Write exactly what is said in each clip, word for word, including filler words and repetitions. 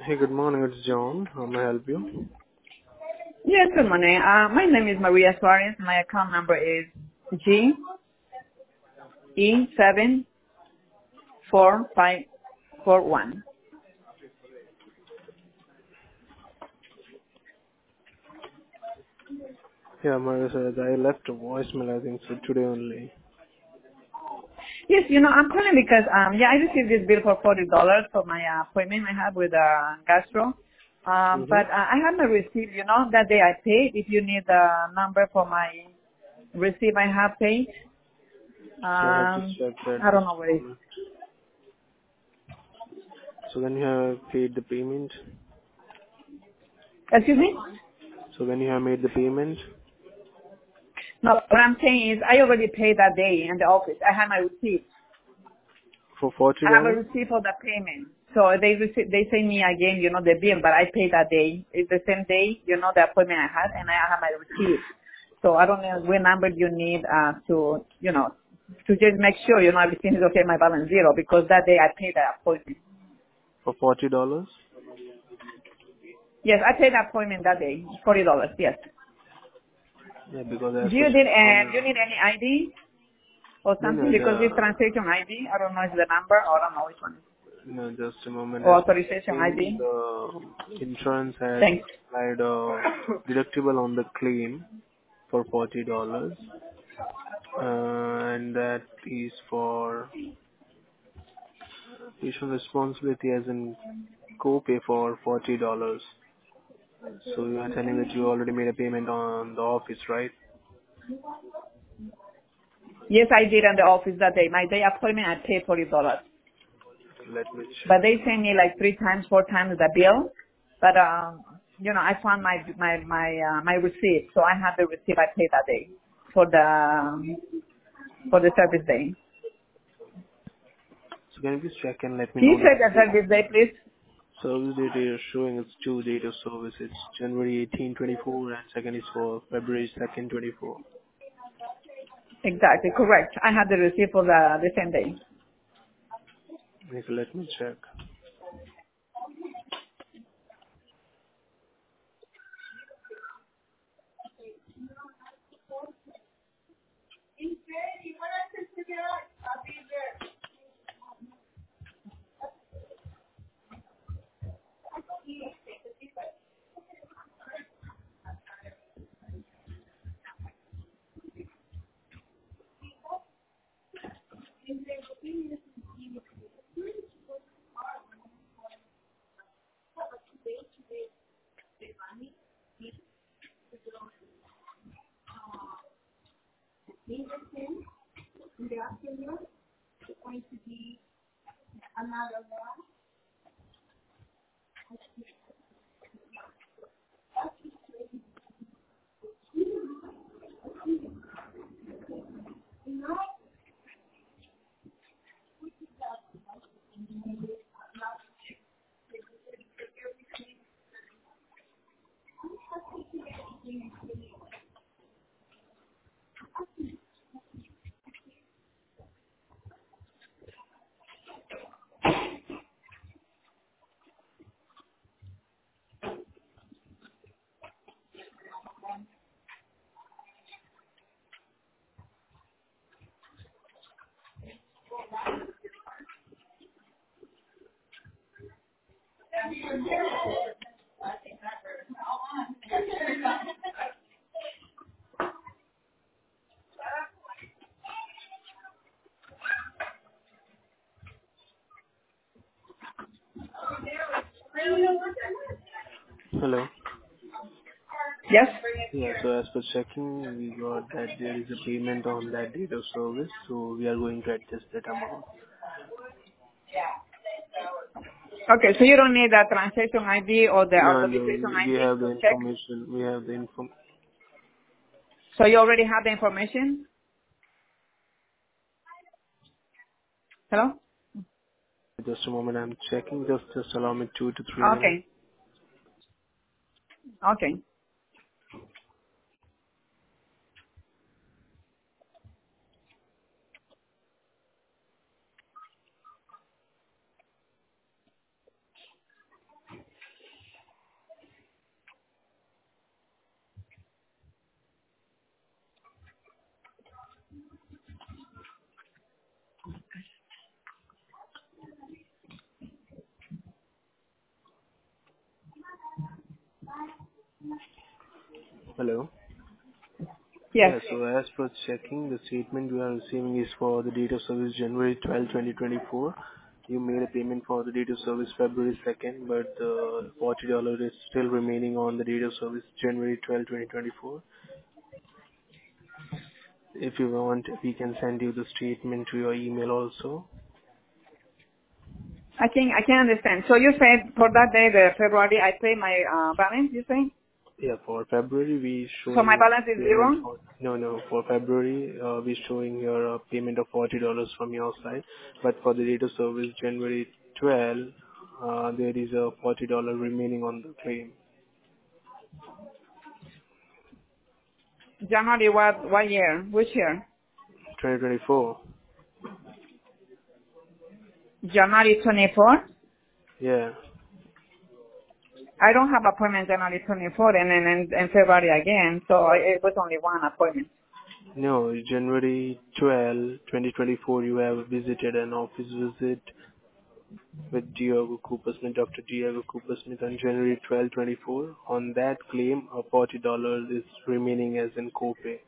Hey, good morning. It's John. How may I help you? Yes, good morning. Uh, my name is Maria Suarez. My account number is G E seven four five four one. Yeah, Maria said I left a voicemail, I think, so today only. Yes, you know, I'm calling because um yeah, I received this bill for forty dollars for my uh, appointment I had with uh gastro. Um Mm-hmm. but uh, I have my receipt, you know, that day I paid. If you need the number for my receipt I have paid. So I have to Um check that I just don't know a what it is. moment. So when you have paid the payment, Excuse me? so when you have made the payment No, what I'm saying is I already paid that day in the office. I have my receipt. for forty I have a dollars, receipt for the payment. So they receive, they send me again, you know, the bill, but I paid that day. It's the same day, you know, the appointment I had, and I have my receipt. So I don't know what number you need uh, to, you know, to just make sure, you know, everything is okay, my balance zero, because that day I paid the appointment. for forty dollars. Yes, I paid the appointment that day, forty dollars. Yes. Yeah, because Do as per you need, uh, do you uh, need any I D or no, something? no, Because it's the, transaction I D. I don't know if it's the number or I don't know which one. no, just a moment. Or As per authorization checking, I D. the insurance has Thanks. applied a deductible on the claim for forty dollars, uh, and that is for patient responsibility as in co-pay for forty dollars. So you are telling that you already made a payment on the office, right? Yes, I did in the office that day. My day appointment, I paid forty dollars. Let me But check. they sent me like three times, four times the bill. But um, you know, I found my my my uh, my receipt, so I have the receipt I paid that day for the for the service day. So can you please check and let me Can you know the check the service day, please? service date you're showing? It's two date of service. It's January eighteenth, twenty-four, and second is for February second, twenty-four. Exactly, correct. I have the receipt for the the same day. Okay, let me check. Hello. Yes. Yeah, so as per checking, we got that there is a payment on that date of service, so we are going to adjust that amount. Okay, so you don't need the transaction I D or the No, no, authorization we I D have the to check. information. We have the info. So you already have the information. Hello. Just a moment, I'm checking. Just, just allow me two to three minutes. Okay. Okay. Hello. Yes. Yeah, so as per checking, the statement we are receiving is for the date of service January twelfth, twenty twenty-four. You made a payment for the date of service February second, but the forty dollars is still remaining on the date of service January twelfth, twenty twenty-four. If you want, we can send you the statement to your email also. I think I can understand. So you said for that day, the February, I pay my uh, balance, you say? Yeah, for February, we So my showing balance is payment zero? for... No, no, for February, uh, we showing your uh, payment of forty dollars from your side, but for the date of service January twelfth, uh, there is a forty dollars remaining on the claim. January what, what year? Which year? twenty twenty-four. January twenty-fourth? Yeah. I don't have appointment January twenty-fourth and then and, and February again, so it was only one appointment. No, January twelfth, twenty twenty-four, you have visited an office visit with Diego Cooper Smith, Doctor Diego Cooper Smith on January twelfth, twenty-four. On that claim, a forty dollars is remaining as in copay.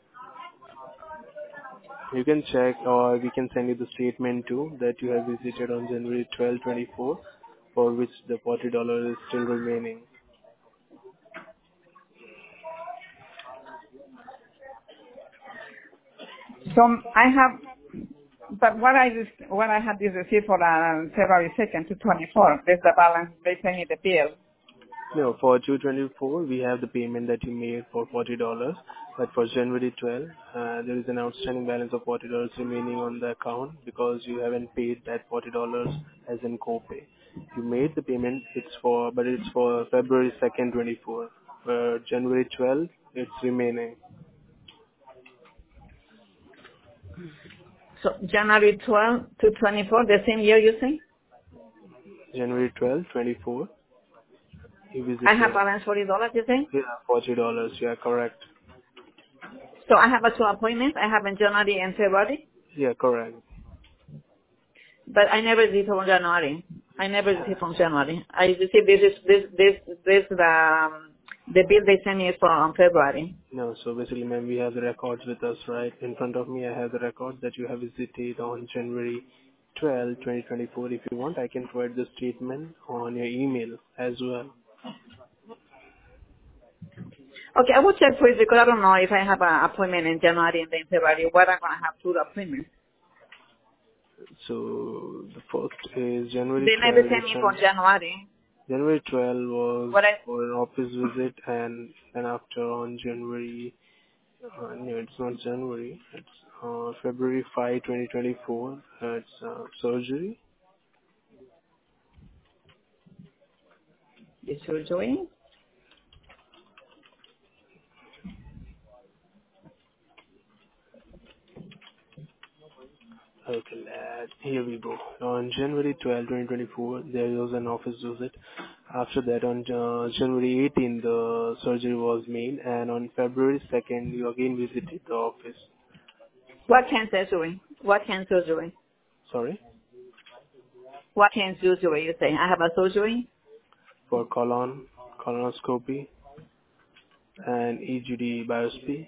You can check, or we can send you the statement too that you have visited on January twelfth, twenty-four, for which the forty dollars is still remaining. So I have, but what I just, what I had is received for uh, February second to twenty-four. There's the balance. They send me the bill. No, for two twenty-four, we have the payment that you made for forty dollars, but for January twelfth, uh, there is an outstanding balance of forty dollars remaining on the account because you haven't paid that forty dollars as in copay. You made the payment, it's for, but it's for February second, twenty-four. For January twelfth, it's remaining. So January twelfth to twenty-four, the same year you say? January twelfth, twenty-four, you I have visited. balance forty dollars, you say? Yeah, forty dollars. You are correct. So I have a two appointments. I have in January and February, Yeah, correct. but I never received from January. I never received from January. I received this is this this this the um, the bill they sent me is from February. No, so basically, ma'am, we have the records with us, right? In front of me, I have the record that you have visited on January twelfth, twenty twenty-four. If you want, I can provide the statement on your email as well. Okay, I will check for it because I don't know if I have an appointment in January and then February. What I'm gonna have two appointments. So the first is January They never twelfth. sent You me for sent January. January twelfth was What I for an office visit, and then after on January, uh, no, it's not January. It's uh, February fifth, twenty twenty-four. Uh, it's uh, surgery. the surgery. Okay, lad. Here we go. On January twelfth, twenty twenty-four, there was an office visit. After that, on uh, January eighteenth, the surgery was made, and on February second, you again visited the office. What can surgery? What can surgery? Sorry, What can surgery? You say I have a surgery. for colon, colonoscopy, and E G D biopsy.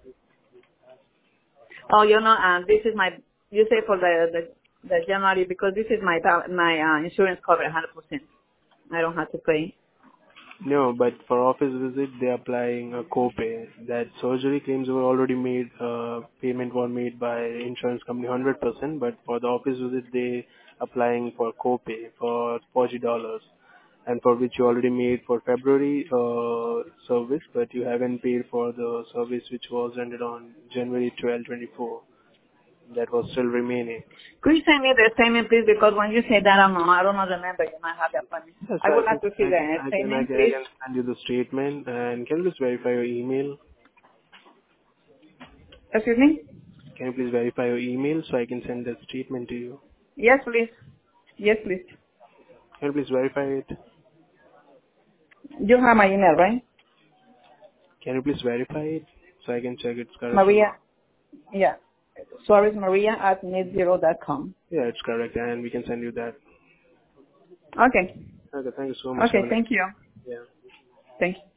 Oh, you know, uh, this is my. You say for the the, the January because this is my bal- my uh, insurance cover one hundred percent. I don't have to pay. No, but for office visit, they're applying a copay. That surgery claims were already made, uh, payment were made by insurance company one hundred percent, but for the office visit, they applying for copay for forty dollars, and for which you already made for February uh, service, but you haven't paid for the service which was ended on January twelfth, twenty-four. That was still remaining. Could you send me the statement, please? Because when you say that, I don't know. I don't know the number. You might have the appointment. Yes, I I would can, like to see I can, the I can, I statement, can, I please. can send you the statement, and can you just verify your email? Excuse me? Can you please verify your email so I can send that statement to you? Yes, please. Yes, please. Can you please verify it? You have my email, right? Can you please verify it so I can check it's correct or Maria. not? Yeah. Suarez Maria at net zero dot com. Yeah, it's correct, and we can send you that. Okay. Okay, thank you so much. Have Okay. a nice Thank you. day. Yeah. Thank you.